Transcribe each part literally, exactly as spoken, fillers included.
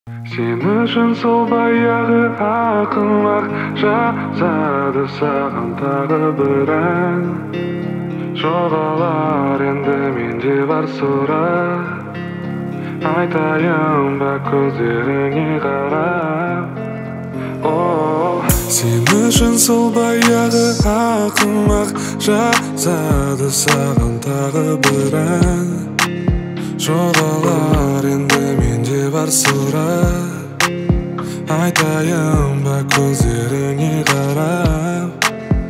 Sen üçün sol bayağı akıllar жазады саған тағы бір ән. Жоғалар енді менде бар сұрақ, айтайын ба көздеріңе қарап. Sen үшін сол баяғы ақымақ жазады саған тағы бір ән. Жоғалар енді менде бар сұрақ, айтайын ба көздеріңе қарап.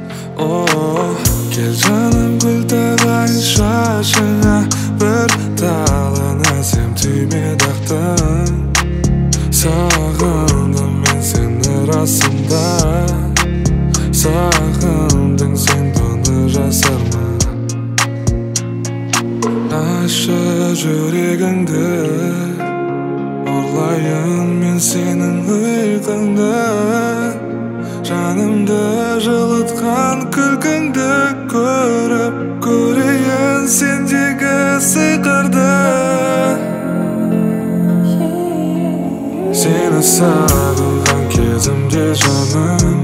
Кел жаным гүл тағайын шашыңа, бір талын әсем түйме тақтың. Сағындым мен сені расында, сағындың сен бұны жасырма. Ашы жүрегіңді, ұрлайын мен сенің ұйқыңды. Жанымды жылытқан күлкіңді көріп, көрейін сендегі сиқырды. Сені сағынған кезімде жаным,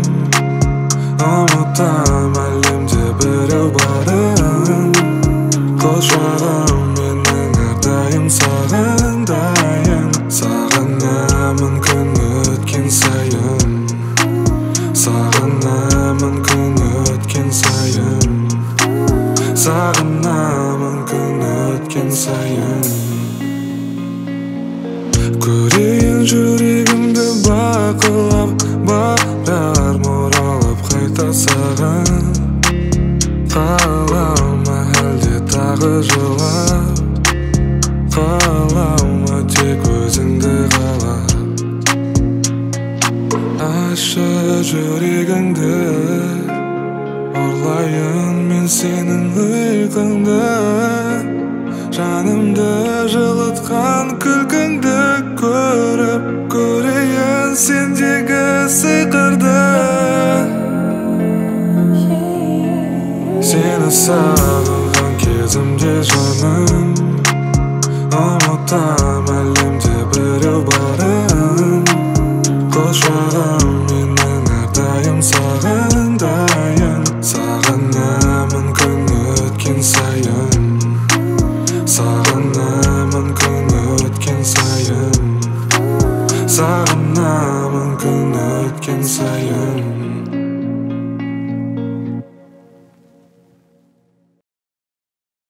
ұмытам әлемде біреу барын. Құшағым менің әрдайым сағындайын, сағынамын күн өткен сайын, сағынамын күн өткен сайын, сағынамын күн өткен сайын. Көрейін жүрегімді бақылап, барар моралап қайта саған. Қалама әлде тағы жылап, қалама тек өзіңді қалап. Ашы жүрегіңді, ұрлайын мен сенің ұйқыңды. Жанымды жылытқан күлкіңді көріп, көрейін сендегі сиқырды. Сені сағынған кезімде жаным, ұмытам